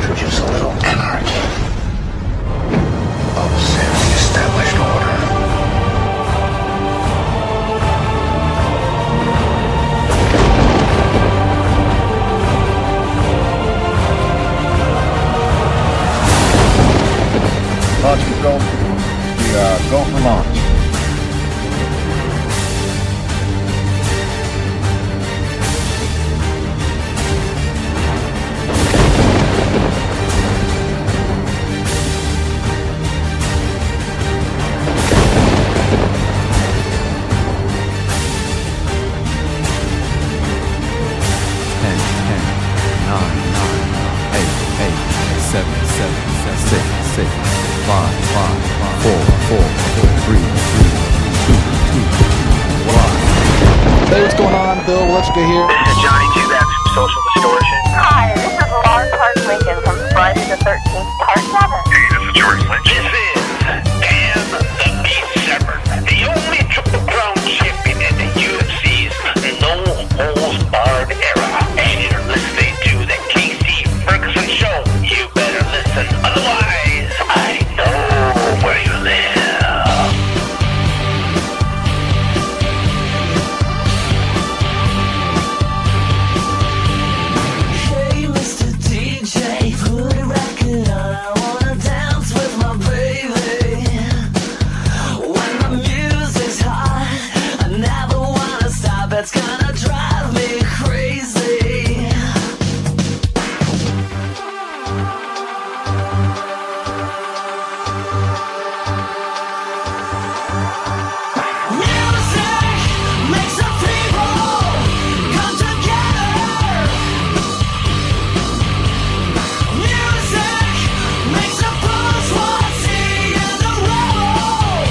introduce a little anarchy, upset the established order. Launch control. We go for launch. Hey, what's going on? Bill Waletzka here. This is Johnny Two Bats from Social Distortion. Hi, this is Lauren Park Lincoln from Friday the 13th, Part 7. Hey, this is George Lynch. This is Dan the Beast Shepherd, the only Triple Crown champion in the UFC's No Holds Barred era. And you're listening to the Casey Ferguson Show. You better listen, otherwise I know where you live. Hey, Mr. DJ, put a record on. I wanna dance with my baby. When the music's hot, I never wanna stop. It's gonna drive me crazy. Music makes the people come together. Music makes the bourgeoisie and the rebel.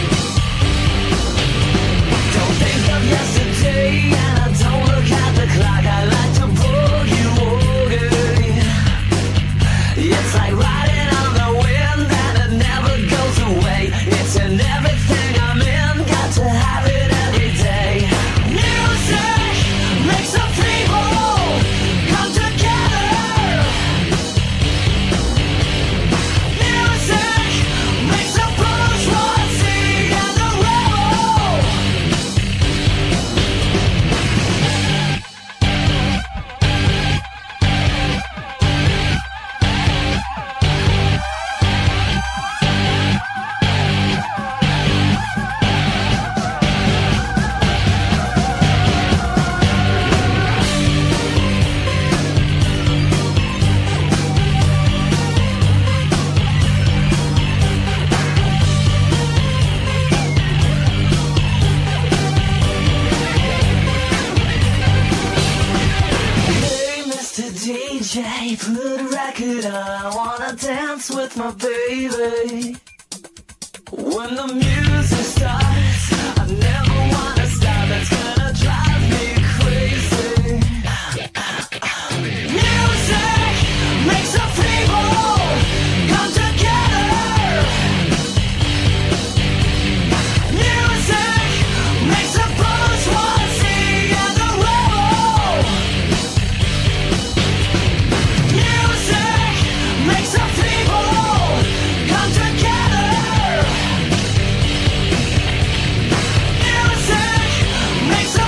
Don't think of yesterday, and I don't look at the clock. I like to boogie woogie. It's like riding on the wind, and it never goes away. It's in everything I'm in, got to have it every day. Music makes the people come together. Music makes the bourgeoisie and the rebel. Hey, Mr. DJ, put a record on. I wanna dance with my baby. When the music starts, I never wanna stop. It's gonna drive me crazy. Music makes the people come together. Music makes the bourgeoisie and the rebel. Music makes the people come together. Music makes the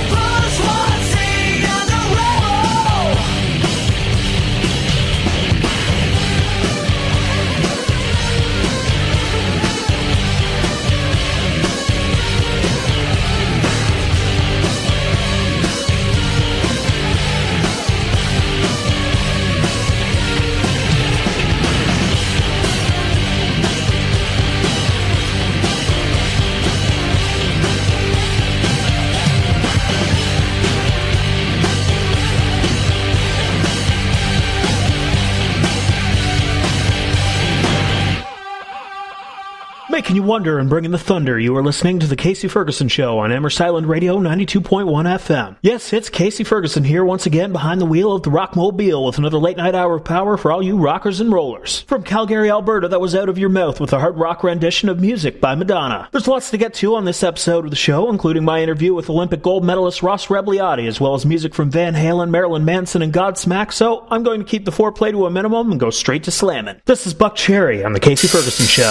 Making you wonder and bringing the thunder, you are listening to The Casey Ferguson Show on Amherst Island Radio 92.1 FM. Yes, it's Casey Ferguson here once again behind the wheel of the Rockmobile with another late night hour of power for all you rockers and rollers. From Calgary, Alberta, that was out of your mouth with a hard rock rendition of Music by Madonna. There's lots to get to on this episode of the show, including my interview with Olympic gold medalist Ross Rebliati, as well as music from Van Halen, Marilyn Manson, and Godsmack, so I'm going to keep the foreplay to a minimum and go straight to slamming. This is Buck Cherry on The Casey Ferguson Show.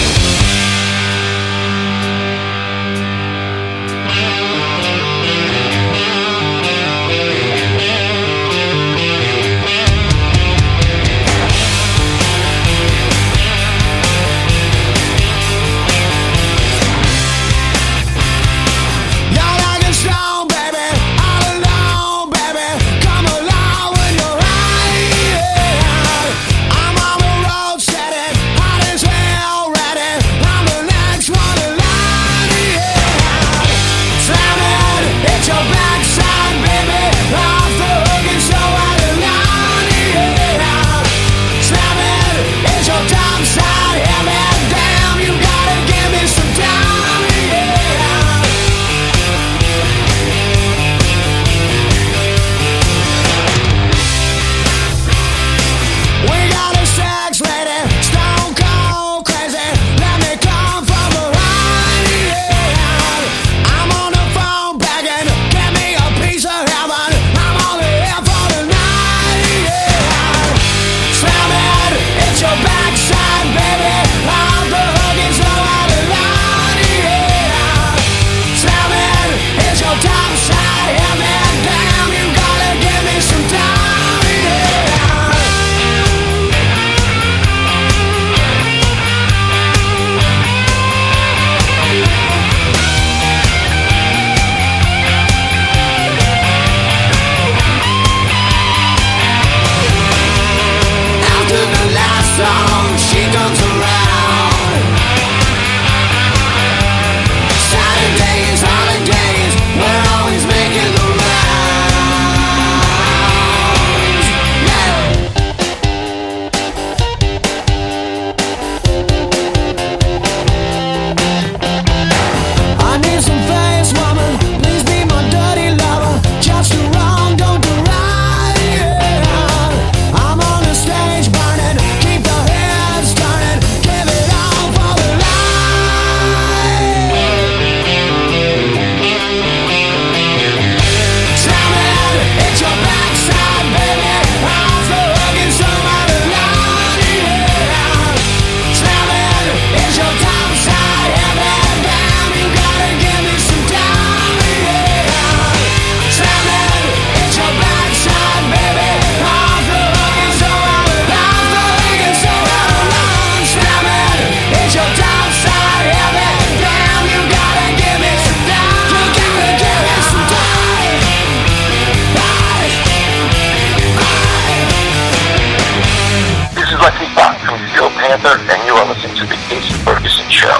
And you are listening to The Casey Ferguson Show.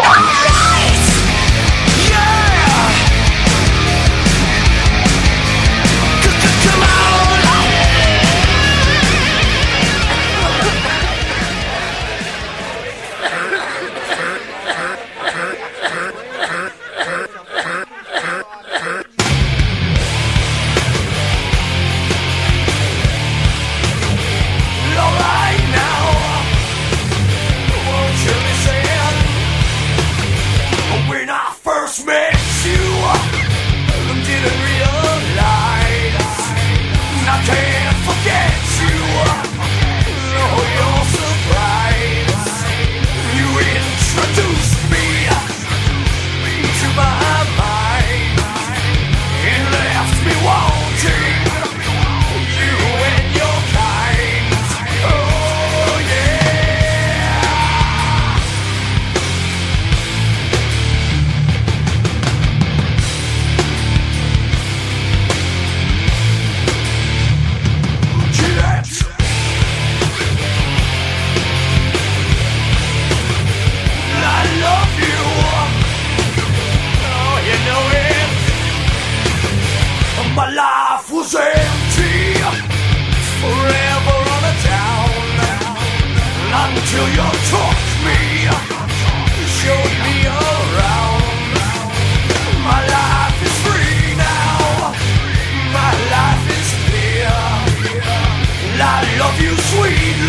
Alright now, won't you listen?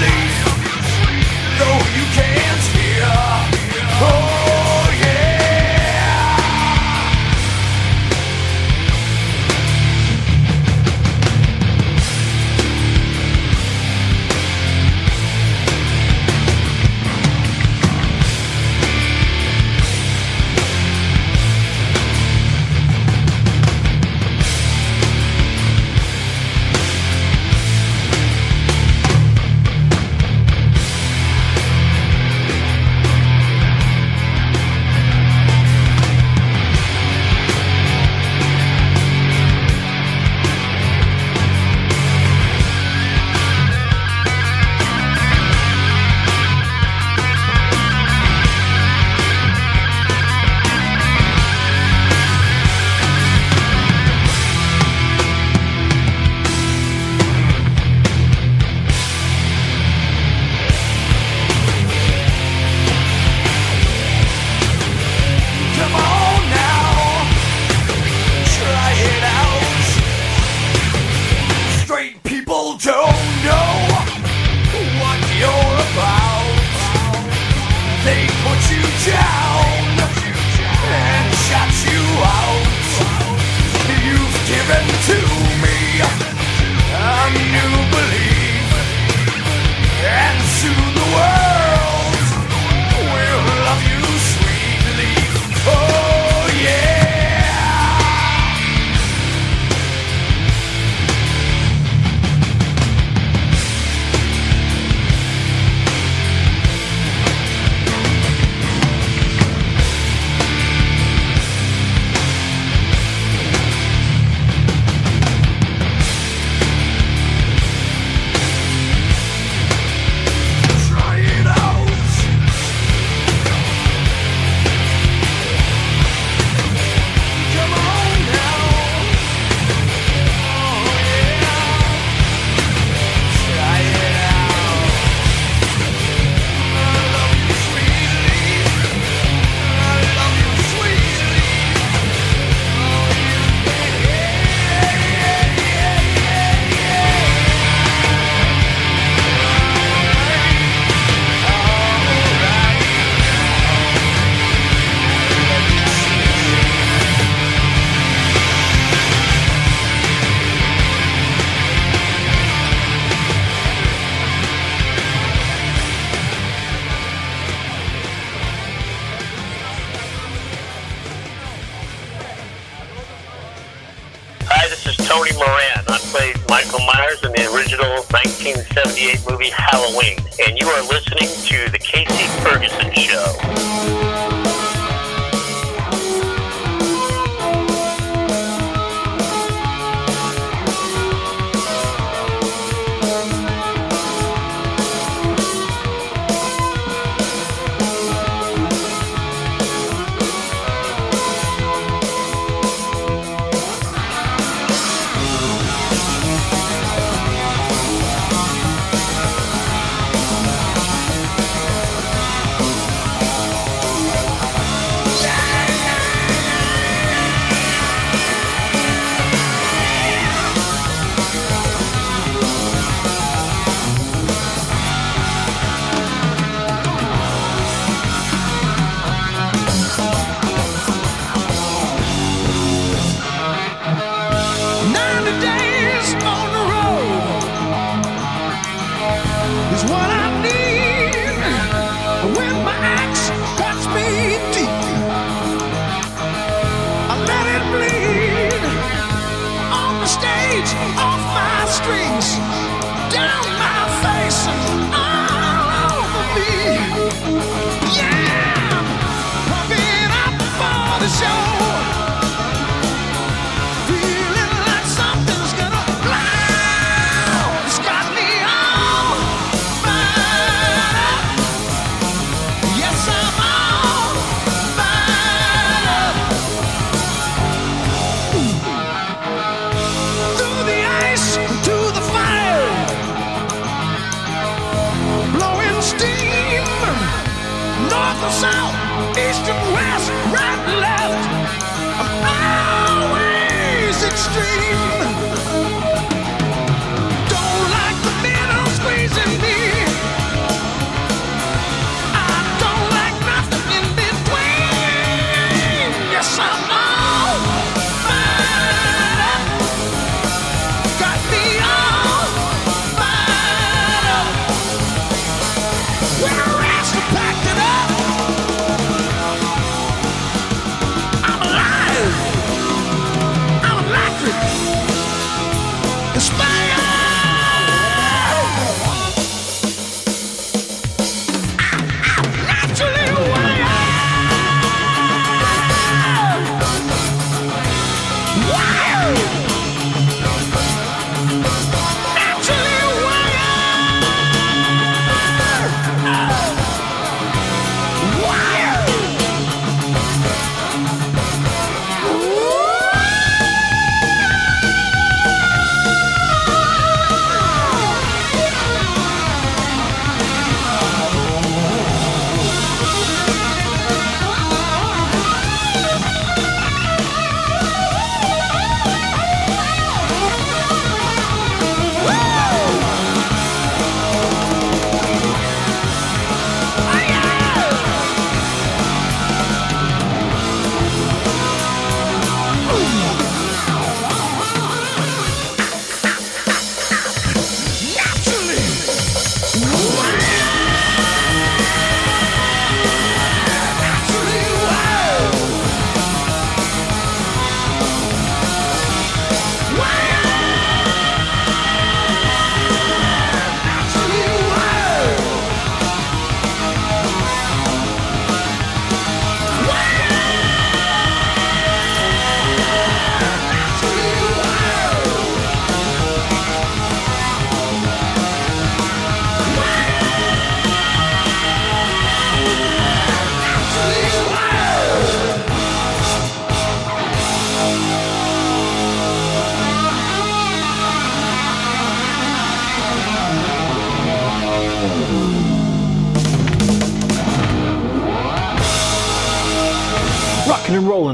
relief, though you can't hear. Oh yeah. Come on now, try it out. Straight people don't know what you're about. They put you down and shut you out. You've given to me a new belief, and soon the world will love you sweetly. Oh yeah. Try it out. Come on now. Oh yeah. Try it out. I love you sweetly. I love you sweetly. Oh Hi, this is Tony Moran. I played Michael Myers in the original 1978 movie Halloween, and you are listening to The Casey Ferguson Show. extreme. Don't like the men who squeezing me.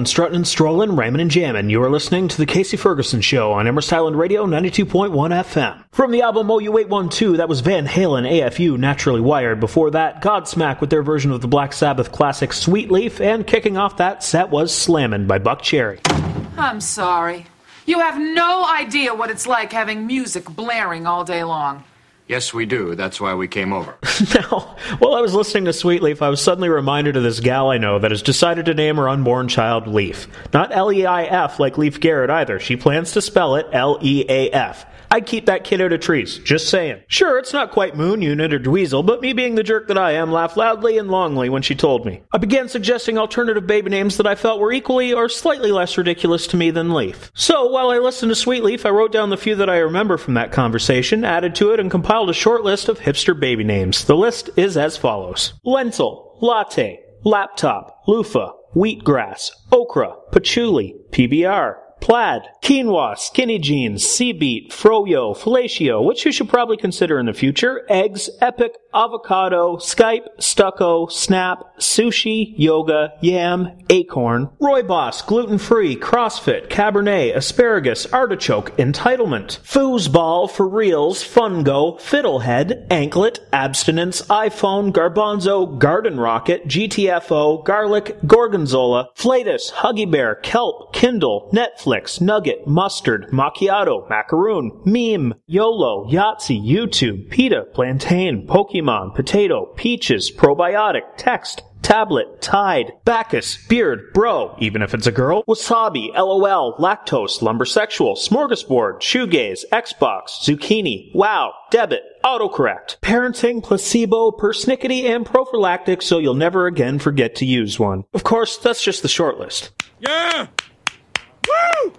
rollin', struttin', strollin', rhymin' and jammin'. You are listening to The Casey Ferguson Show on Amherst Island Radio 92.1 FM. From the album OU812, that was Van Halen, AFU, Naturally Wired. Before that, Godsmack with their version of the Black Sabbath classic Sweet Leaf, and kicking off that set was Slammin' by Buck Cherry. I'm sorry. You have no idea what it's like having music blaring all day long. Yes, we do. That's why we came over. Now, while I was listening to Sweet Leaf, I was suddenly reminded of this gal I know that has decided to name her unborn child Leaf. Not L-E-I-F like Leif Garrett either. She plans to spell it L-E-A-F. I'd keep that kid out of trees, just saying. Sure, it's not quite Moon Unit or Dweezil, but me being the jerk that I am laughed loudly and longly when she told me. I began suggesting alternative baby names that I felt were equally or slightly less ridiculous to me than Leaf. So, while I listened to Sweet Leaf, I wrote down the few that I remember from that conversation, added to it, and compiled a short list of hipster baby names. The list is as follows. Lentil, Latte, Laptop, Loofah, Wheatgrass, Okra, Patchouli, PBR, Plaid, Quinoa, Skinny Jeans, Sea Beet, Froyo, Fellatio, which you should probably consider in the future, Eggs, Epic, Avocado, Skype, Stucco, Snap, Sushi, Yoga, Yam, Acorn, Rooibos, Gluten-Free, CrossFit, Cabernet, Asparagus, Artichoke, Entitlement, Foosball, For Reals, Fungo, Fiddlehead, Anklet, Abstinence, iPhone, Garbanzo, Garden Rocket, GTFO, Garlic, Gorgonzola, Flatus, Huggy Bear, Kelp, Kindle, Netflix, Nugget, Mustard, Macchiato, Macaroon, Meme, YOLO, Yahtzee, YouTube, Pita, Plantain, Pokemon, Potato, Peaches, Probiotic, Text, Tablet, Tide, Bacchus, Beard, Bro, even if it's a girl, Wasabi, LOL, Lactose, Lumbersexual, Smorgasbord, Shoegaze, Xbox, Zucchini, Wow, Debit, Autocorrect, Parenting, Placebo, Persnickety, and Prophylactic, so you'll never again forget to use one. Of course, that's just the short list. Yeah! Woo!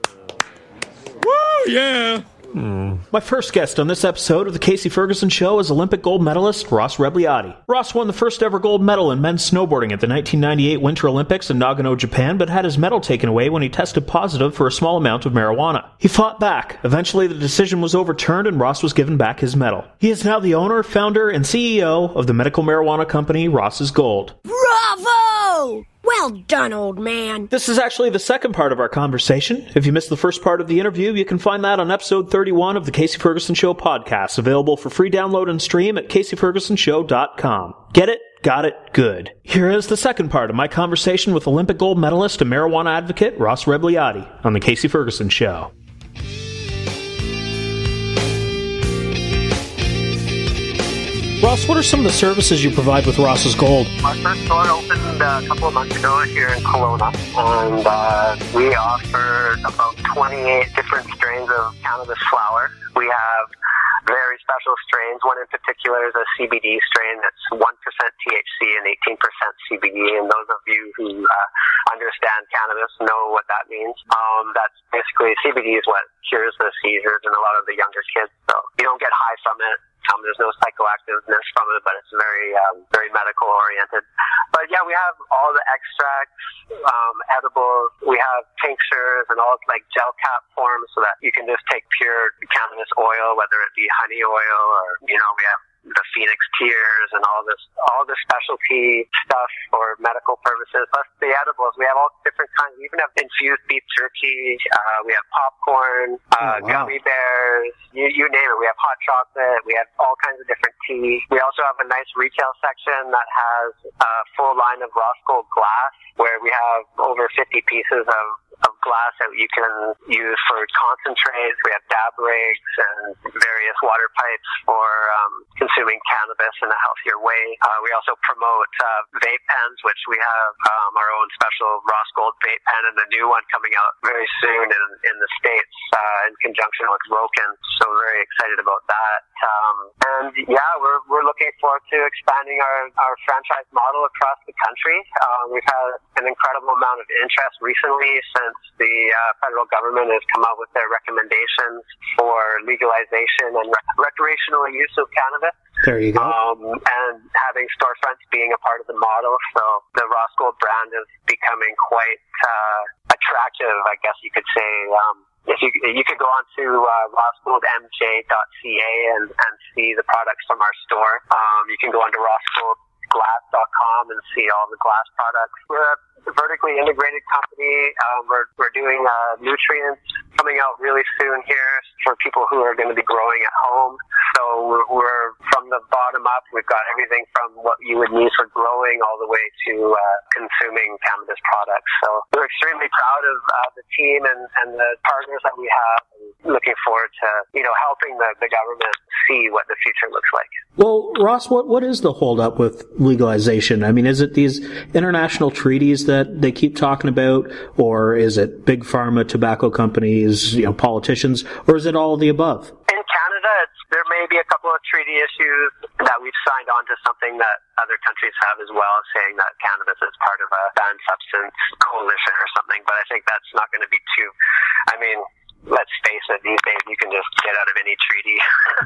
Woo, yeah! My first guest on this episode of The Casey Ferguson Show is Olympic gold medalist Ross Rebliati. Ross won the first ever gold medal in men's snowboarding at the 1998 Winter Olympics in Nagano, Japan, but had his medal taken away when he tested positive for a small amount of marijuana. He fought back. Eventually, the decision was overturned and Ross was given back his medal. He is now the owner, founder, and CEO of the medical marijuana company Ross's Gold. Bravo! Well done, old man. This is actually the second part of our conversation. If you missed the first part of the interview, you can find that on episode 31 of the Casey Ferguson Show podcast, available for free download and stream at CaseyFergusonShow.com. Get it? Got it? Good. Here is the second part of my conversation with Olympic gold medalist and marijuana advocate Ross Rebliati on the Casey Ferguson Show. Ross, what are some of the services you provide with Ross's Gold? Our first store opened a couple of months ago here in Kelowna, and we offer about 28 different strains of cannabis flower. We have very special strains. One in particular is a CBD strain that's 1% THC and 18% CBD, and those of you who understand cannabis know what that means. That's basically, CBD is what cures the seizures in a lot of the younger kids, so you don't get high from it. There's no psychoactiveness from it, but it's very medical oriented. But yeah, we have all the extracts, edibles. We have tinctures and all like gel cap forms, so that you can just take pure cannabis oil, whether it be honey oil or we have the Phoenix Tears and all this specialty stuff for medical purposes. Plus the edibles, we have all different kinds. We even have infused beef jerky. We have popcorn, gummy bears. You name it. We have hot chocolate. We have all kinds of different tea. We also have a nice retail section that has a full line of Ross Gold glass, where we have over 50 pieces of glass that you can use for concentrates. We have dab rigs and various water pipes for consuming cannabis in a healthier way. We also promote vape pens, which we have our own special Ross Gold vape pen and a new one coming out very soon in the States in conjunction with Roken. So we're very excited about that. And yeah, we're looking forward to expanding our franchise model across the country. We've had an incredible amount of interest recently since the federal government has come out with their recommendations for legalization and recreational use of cannabis. There you go. And having storefronts being a part of the model. So the Ross Gold brand is becoming quite attractive, I guess you could say. If you could go on to rossgoldmj.ca and see the products from our store. You can go on to rossgoldglass.com and see all the glass products. We're a a vertically integrated company. We're doing nutrients coming out really soon here for people who are going to be growing at home. So we're from the bottom up. We've got everything from what you would need for growing all the way to consuming cannabis products. So we're extremely proud of the team and the partners that we have, and looking forward to, helping the government see what the future looks like. Well, Ross, what is the holdup with legalization? I mean, is it these international treaties that they keep talking about, or is it big pharma, tobacco companies, politicians, or is it all of the above? In Canada, there may be a couple of treaty issues that we've signed on to something that other countries have as well, saying that cannabis is part of a banned substance coalition or something, but I think that's not going to be too, let's face it, these days you can just get out of any treaty.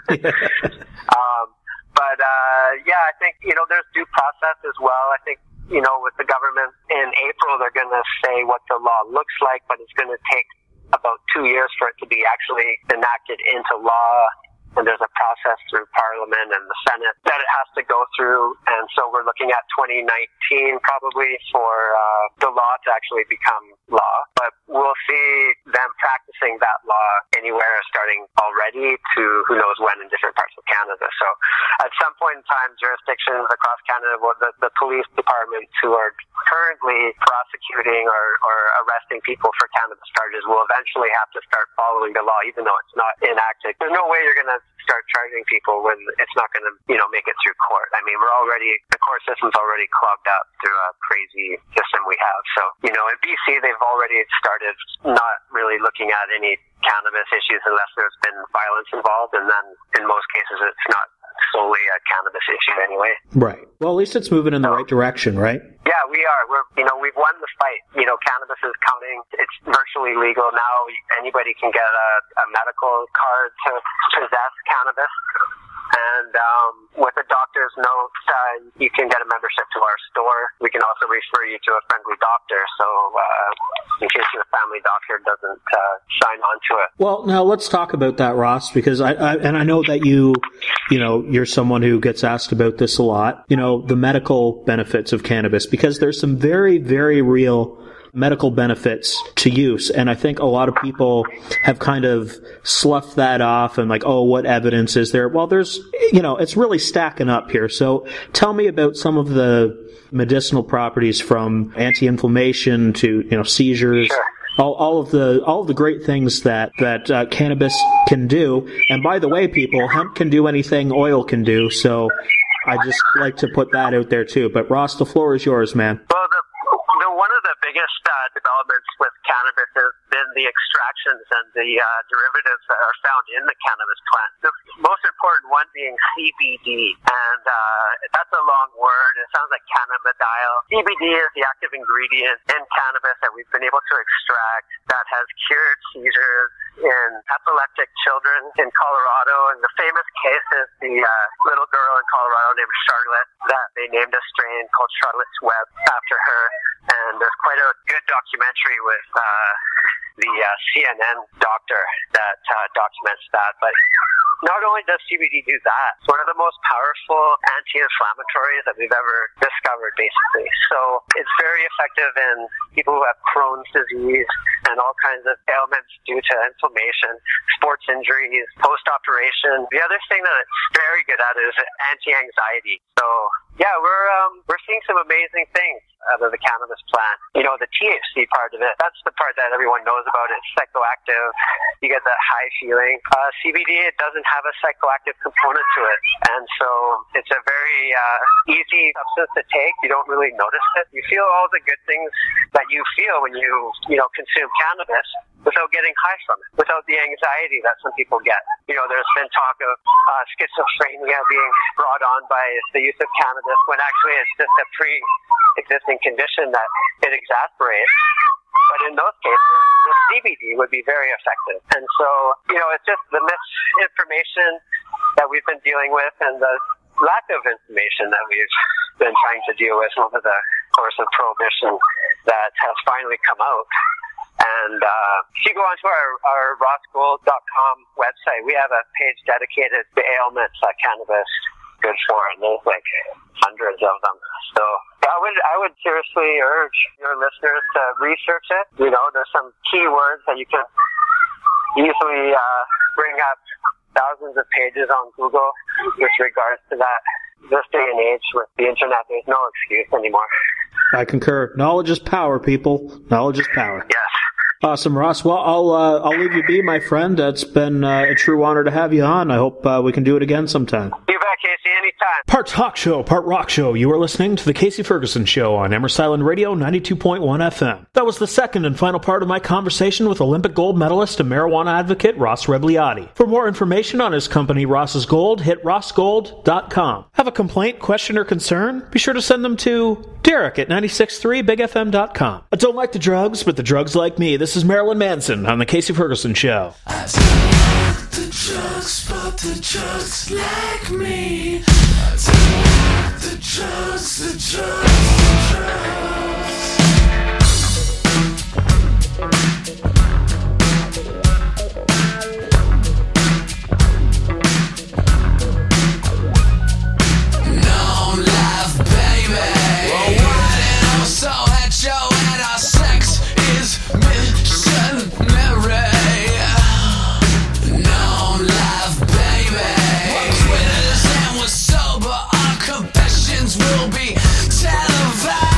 I think, there's due process as well. I think, with the government in April, they're going to say what the law looks like, but it's going to take about 2 years for it to be actually enacted into law. And there's a process through Parliament and the Senate that it has to go through. And so we're looking at 2019 probably for the law to actually become law. But we'll see them practicing that law anywhere starting already to who knows when in different parts of Canada. So at some point in time, jurisdictions across Canada, the police departments who are currently prosecuting or arresting people for cannabis charges will eventually have to start following the law, even though it's not enacted. There's no way you're going to start charging people when it's not going to, make it through court. I mean, the court system's already clogged up through a crazy system we have. So, in BC, they've already started not really looking at any cannabis issues unless there's been violence involved, and then in most cases it's not solely a cannabis issue anyway. Right. Well, at least it's moving in the right direction, right? Yeah, we are. We've won the fight. Cannabis is coming. It's virtually legal now. Anybody can get a medical card to possess cannabis. And with a doctor's note, you can get a membership to our store. We can also refer you to a friendly doctor, so in case your family doctor doesn't sign on to it. Well, now let's talk about that, Ross, because I know that you're someone who gets asked about this a lot, the medical benefits of cannabis, because there's some very, very real medical benefits to use. And I think a lot of people have kind of sloughed that off and what evidence is there? Well, there's, it's really stacking up here. So tell me about some of the medicinal properties, from anti-inflammation to, seizures. Sure. All of the great things that cannabis can do. And by the way, people, hemp can do anything oil can do. So I just like to put that out there too. But Ross, the floor is yours, man. Well, one of the biggest developments with cannabis has been the extractions and the derivatives that are found in the cannabis plant. The most important one being CBD, and that's a long word. It sounds like cannabidiol. CBD is the active ingredient in cannabis that we've been able to extract that has cured seizures in epileptic children in Colorado. And the famous case is the little girl in Colorado named Charlotte that they named a strain called Charlotte's Web after her. And there's quite a good documentary with the CNN doctor that documents that. But not only does CBD do that, it's one of the most powerful anti-inflammatories that we've ever discovered, basically. So it's very effective in people who have Crohn's disease and all kinds of ailments due to inflammation, sports injuries, post-operation. The other thing that it's very good at is anti-anxiety. So yeah, we're seeing some amazing things out of the cannabis plant. The THC part of it, that's the part that everyone knows about. It's psychoactive. You get that high feeling. CBD, it doesn't have a psychoactive component to it. And so it's a very easy substance to take. You don't really notice it. You feel all the good things that you feel when you consume cannabis without getting high from it, without the anxiety that some people get. There's been talk of schizophrenia being brought on by the use of cannabis, when actually it's just a pre-existing condition that it exasperates. But in those cases, the CBD would be very effective. And so, it's just the misinformation that we've been dealing with and the lack of information that we've been trying to deal with over the course of prohibition that has finally come out. And if you go onto our rossgold.com website, we have a page dedicated to ailments that cannabis is good for, and there's hundreds of them. So would seriously urge your listeners to research it. You know, there's some keywords that you can easily bring up thousands of pages on Google with regards to that. This day and age with the internet, there's no excuse anymore. I concur. Knowledge is power, people. Knowledge is power. Yes. Awesome, Ross. Well, I'll leave you be, my friend. It's been a true honor to have you on. I hope we can do it again sometime. You bet, Casey. Anytime. Part talk show, part rock show. You are listening to the Casey Ferguson Show on Emerson Island Radio 92.1 FM. That was the second and final part of my conversation with Olympic gold medalist and marijuana advocate Ross Rebliati. For more information on his company, Ross's Gold, hit rossgold.com. Have a complaint, question, or concern? Be sure to send them to Derek at 963bigfm.com. I don't like the drugs, but the drugs like me. This is Marilyn Manson on the Casey Ferguson Show. I don't like the drugs, but the drugs like me. I don't like the drugs, the drugs. No life, baby. Well, what and also hetero and our sex is missionary. No life, baby. We're quitters and we're sober. Our confessions will be televised.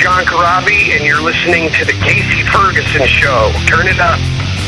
John Corabi, and you're listening to The Casey Ferguson Show. Turn it up.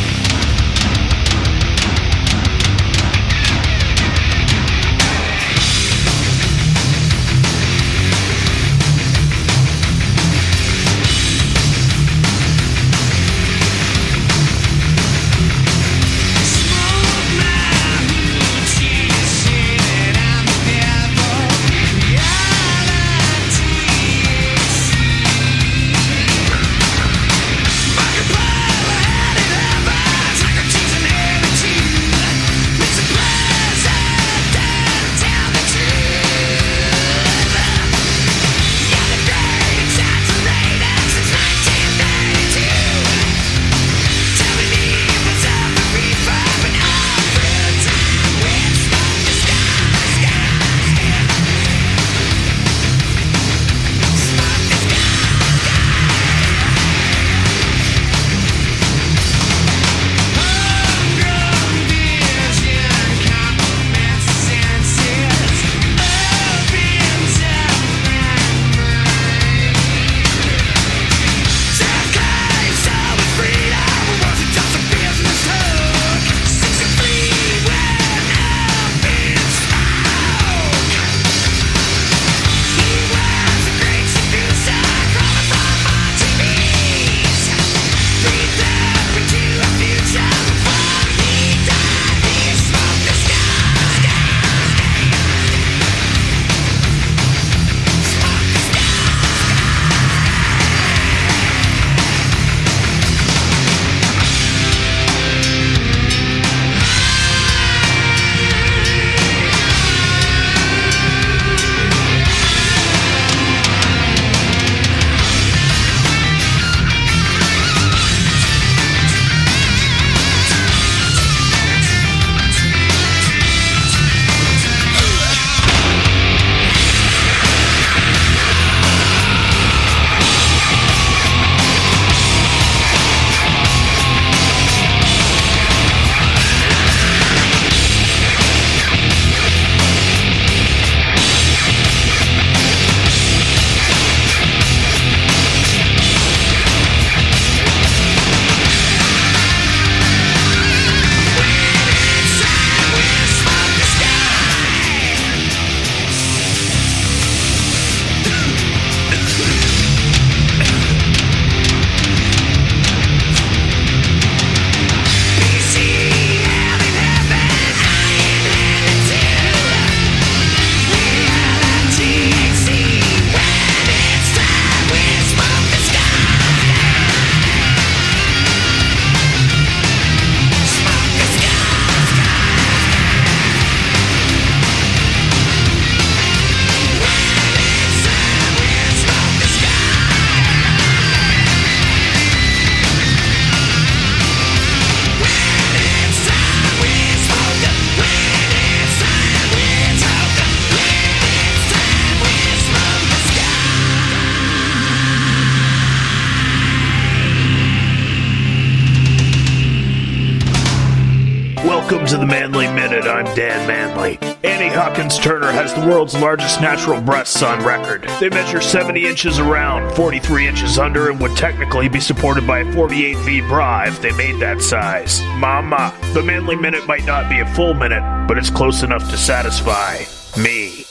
Welcome to the Manly Minute. I'm Dan Manley. Annie Hawkins Turner has the world's largest natural breasts on record. They measure 70 inches around, 43 inches under, and would technically be supported by a 48V bra if they made that size. Mama. The Manly Minute might not be a full minute, but it's close enough to satisfy me.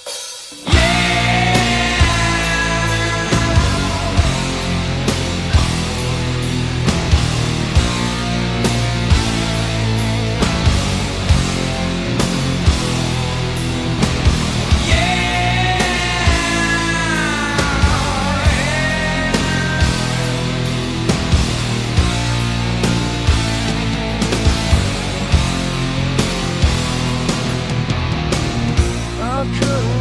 Could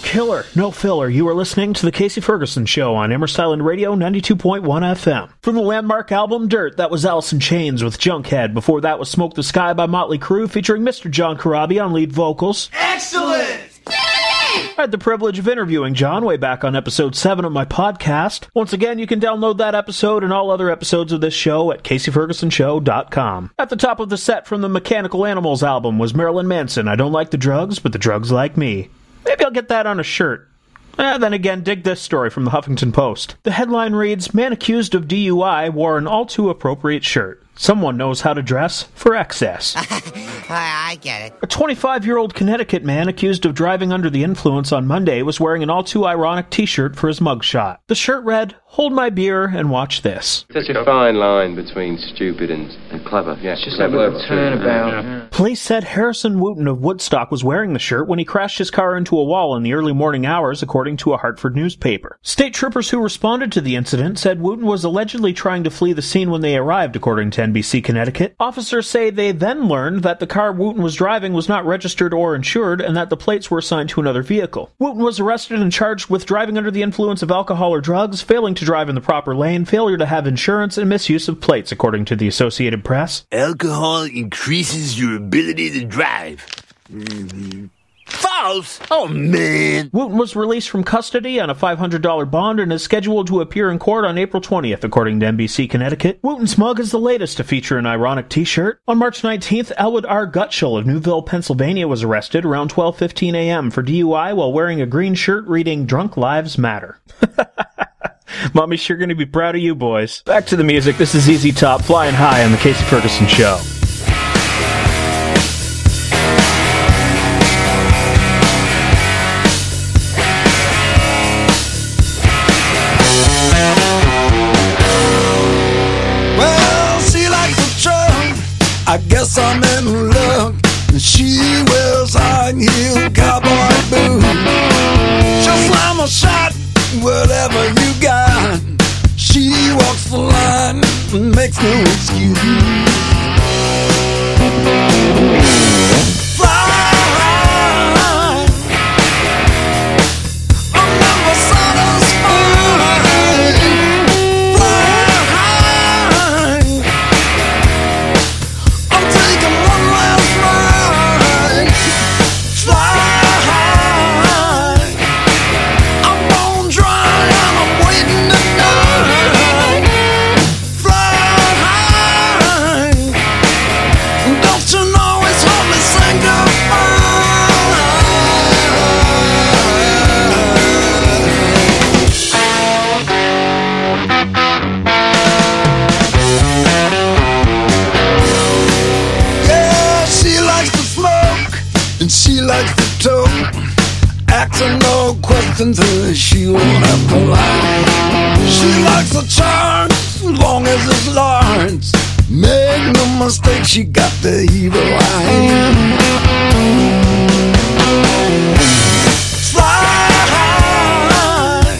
killer, no filler. You are listening to The Casey Ferguson Show on Amherst Island Radio 92.1 FM. From the landmark album Dirt, that was Alice in Chains with Junkhead. Before that was Smoke the Sky by Motley Crue featuring Mr. John Corabi on lead vocals. Excellent! I had the privilege of interviewing John way back on episode 7 of my podcast. Once again, you can download that episode and all other episodes of this show at CaseyFergusonShow.com. At the top of the set from the Mechanical Animals album was Marilyn Manson, I Don't Like the Drugs, but the Drugs Like Me. Maybe I'll get that on a shirt. Then again, dig this story from the Huffington Post. The headline reads, Man accused of DUI wore an all-too-appropriate shirt. Someone knows how to dress for excess. I get it. A 25-year-old Connecticut man accused of driving under the influence on Monday was wearing an all-too-ironic t-shirt for his mugshot. The shirt read, Hold my beer and watch this. Such a fine line between stupid and clever. Yeah, it's just a little turnabout. Yeah. Police said Harrison Wooten of Woodstock was wearing the shirt when he crashed his car into a wall in the early morning hours, according to a Hartford newspaper. State troopers who responded to the incident said Wooten was allegedly trying to flee the scene when they arrived, according to NBC Connecticut. Officers say they then learned that the car Wooten was driving was not registered or insured and that the plates were assigned to another vehicle. Wooten was arrested and charged with driving under the influence of alcohol or drugs, failing to drive in the proper lane, failure to have insurance, and misuse of plates, according to the Associated Press. Alcohol increases your ability to drive. False! Oh, man! Wooten was released from custody on a $500 bond and is scheduled to appear in court on April 20th, according to NBC Connecticut. Wooten's mug is the latest to feature an ironic t-shirt. On March 19th, Elwood R. Gutschall of Newville, Pennsylvania was arrested around 12:15 a.m. for DUI while wearing a green shirt reading Drunk Lives Matter. Mommy's sure going to be proud of you boys. Back to the music. This is ZZ Top, Flying High on The Casey Ferguson Show. Well, she likes the truck. I guess I'm in luck. She wears high-heel cowboy boots. She'll slam a shot, whatever you got. She walks the line and makes no excuse. Fly high, I'm never satisfied. Fly high, I'm taking one last ride. Fly high, I'm bone dry and I'm waiting to die. Fly high, don't you know it's only saying goodbye. Yeah, she likes to smoke and she likes to toke. Asking no questions and she won't have to lie. She likes a chance as long as it's large. Make no mistake, she got the evil eye. Fly high,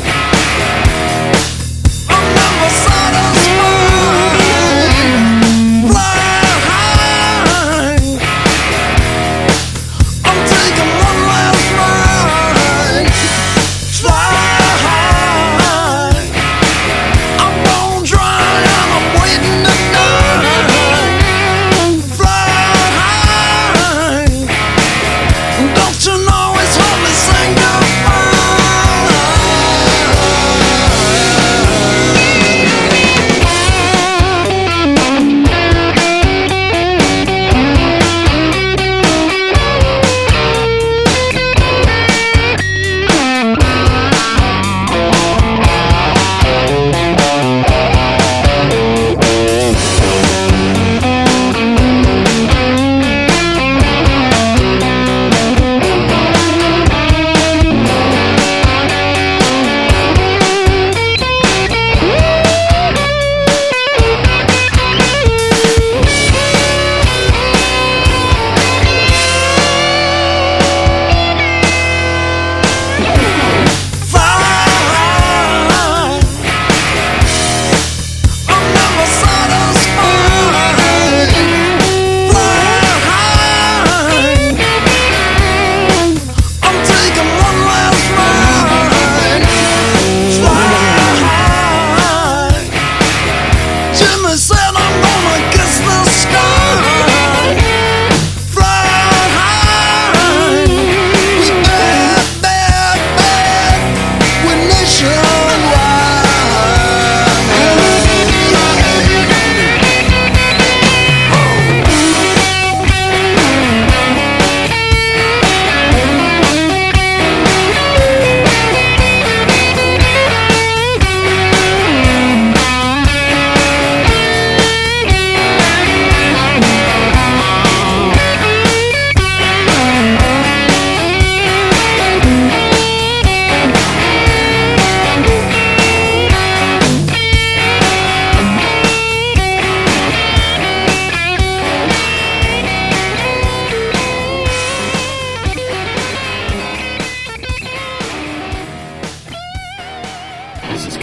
I'm never satisfied. Fly high, I'm taking one last ride. Fly high, I'm bone dry and I'm waiting to die. Fly high, don't you know it's only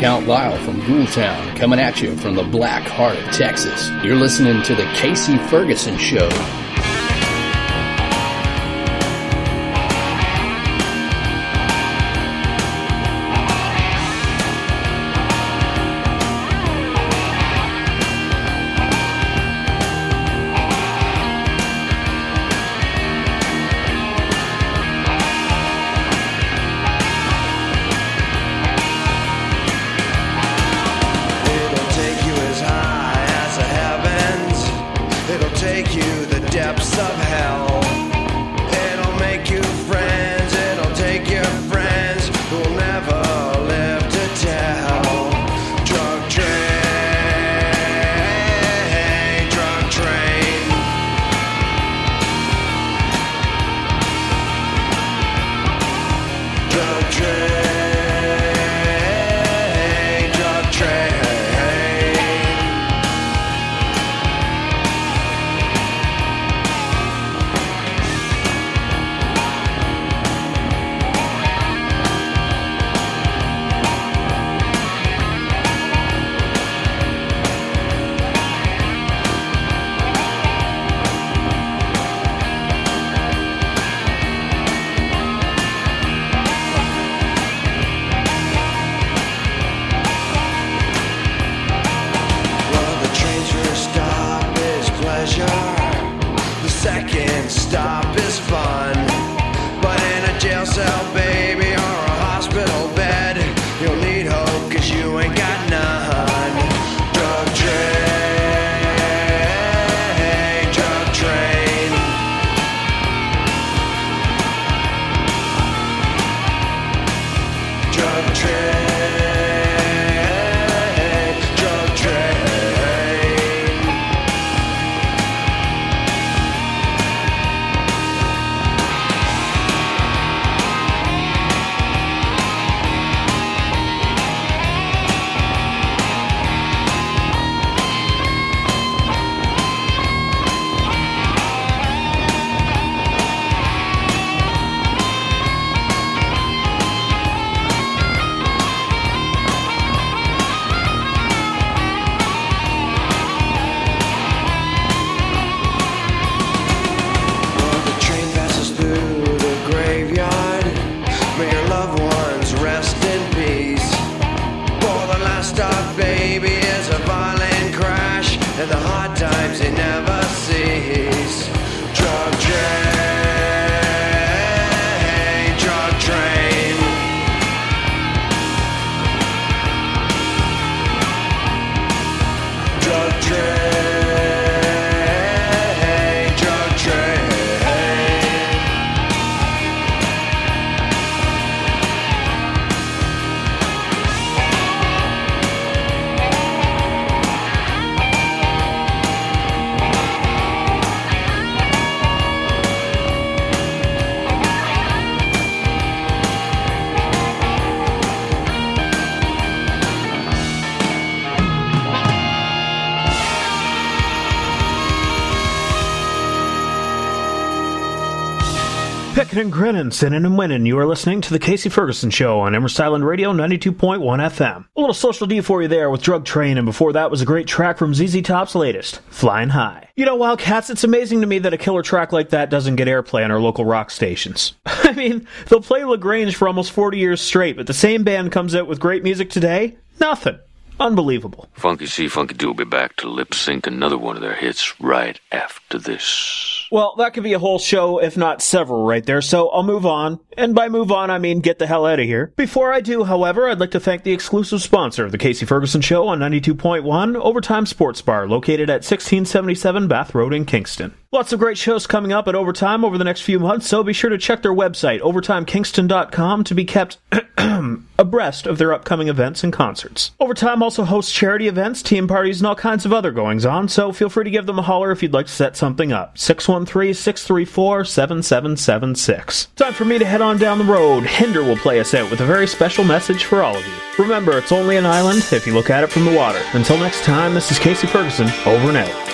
Count Lyle from Ghoultown, coming at you from the black heart of Texas. You're listening to the Casey Ferguson Show. Pickin' and grinnin', sinnin' and winnin'. You are listening to the Casey Ferguson Show on Emerson Island Radio 92.1 FM. A little Social D for you there with Drug Train, and before that was a great track from ZZ Top's latest, Flying High. You know, Wildcats, it's amazing to me that a killer track like that doesn't get airplay on our local rock stations. I mean, they'll play LaGrange for almost 40 years straight, but the same band comes out with great music today? Nothing. Unbelievable. Funky C, Funky D will be back to lip sync another one of their hits right after this. Well, that could be a whole show, if not several, right there, so I'll move on. And by move on, I mean get the hell out of here. Before I do, however, I'd like to thank the exclusive sponsor of the Casey Ferguson Show on 92.1, Overtime Sports Bar, located at 1677 Bath Road in Kingston. Lots of great shows coming up at Overtime over the next few months, so be sure to check their website, overtimekingston.com, to be kept abreast of their upcoming events and concerts. Overtime also hosts charity events, team parties, and all kinds of other goings-on, so feel free to give them a holler if you'd like to set something up. 613-634-7776. Time for me to head on down the road. Hinder will play us out with a very special message for all of you. Remember, it's only an island if you look at it from the water. Until next time, this is Casey Ferguson, over and out.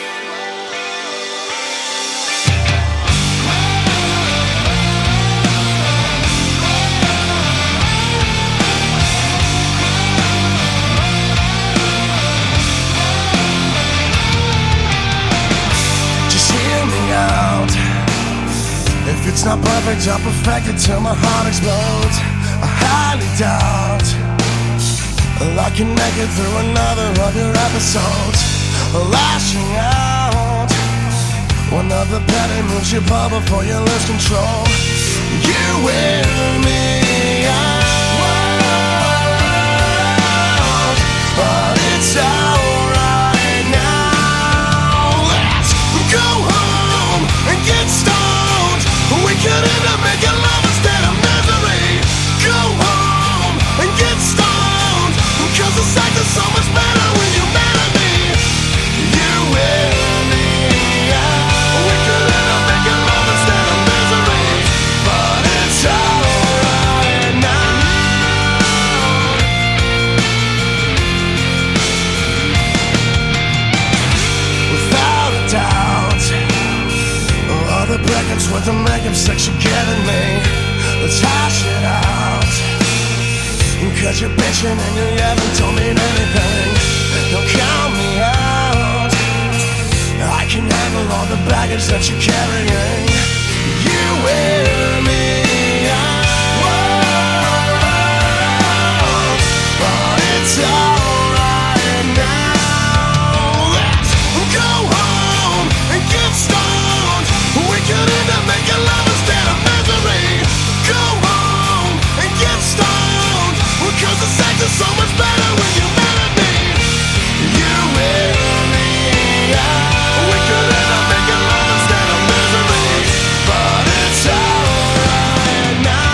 If it's not perfect or perfected till my heart explodes, I highly doubt I can make it through another of your episodes. Lashing out, one of the petty moves you pull before you lose control. You wear me out, but it's alright now. Let's go home and get stoned. We could end up making love instead of misery. Go home and get stoned, 'cause the sex is so much better when you're mad at me. You wear me out. We could end up making love instead of misery, but it's alright now. Without a doubt, all the breakups with the makeup sex you're giving me, let's hash it out. 'Cause you're bitching and you haven't told me anything. Don't count me out. I can handle all the baggage that you're carrying. You wear me out, but it's alright now. Let's go home and get stoned. We could end up making love instead of misery. Go home and get stoned, 'cause the sex is so much better when you're mad at me. You wear me out. We could end up making love instead of misery, but it's alright now.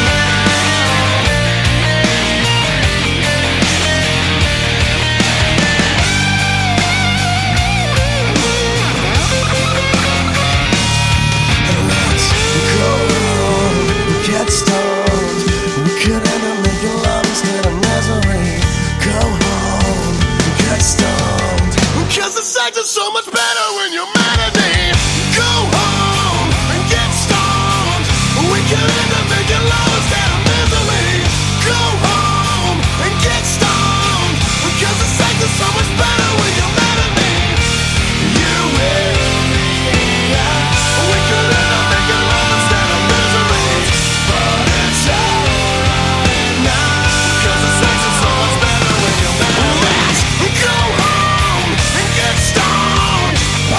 Let's go home and get stoned. We could end up making love instead of misery. Go home and get stoned, 'cause the sex is so much better when you're mad at me. Go home and get stoned. We could end up making love instead of misery. Go home and get stoned, 'cause the sex is so much better when you're mad at me. You wear me out. We could end up making love instead of misery, but it's alright now, 'cause the sex is so much better when you're mad at me. Let's go home and get stoned.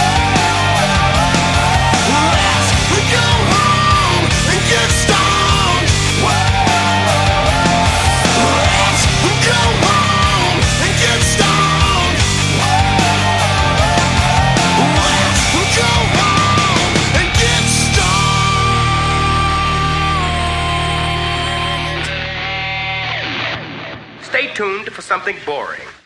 Let's go home and get stoned. Let's go home and get stoned. Let's go home and get stoned. Stay tuned for something boring.